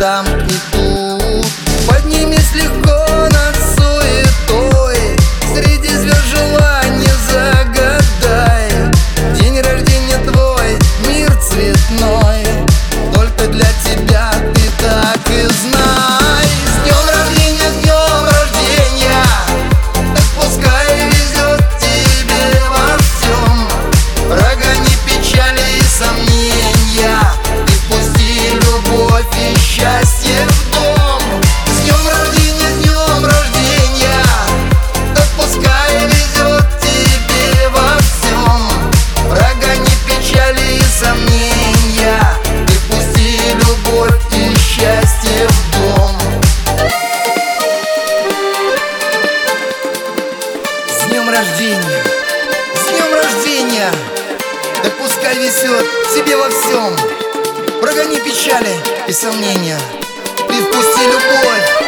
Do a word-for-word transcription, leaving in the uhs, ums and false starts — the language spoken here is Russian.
там и тут. Поднимись легко над суетой, среди звезд желания загадай. День рождения твой, мир цветной, только для тебя, ты так и знай. С днем рождения, с днем рождения, так пускай везет тебе во всем. Прогони печали и сомнения, и впусти любовь и счастье в дом. С днем рождения, с днем рождения, так пускай везет тебе во всем. Прогони печали и сомнения, и впусти любовь и счастье в дом. С днем рождения, с днем рождения, так пускай везет тебе во всем. Прогони печали и сомнения, и впусти любовь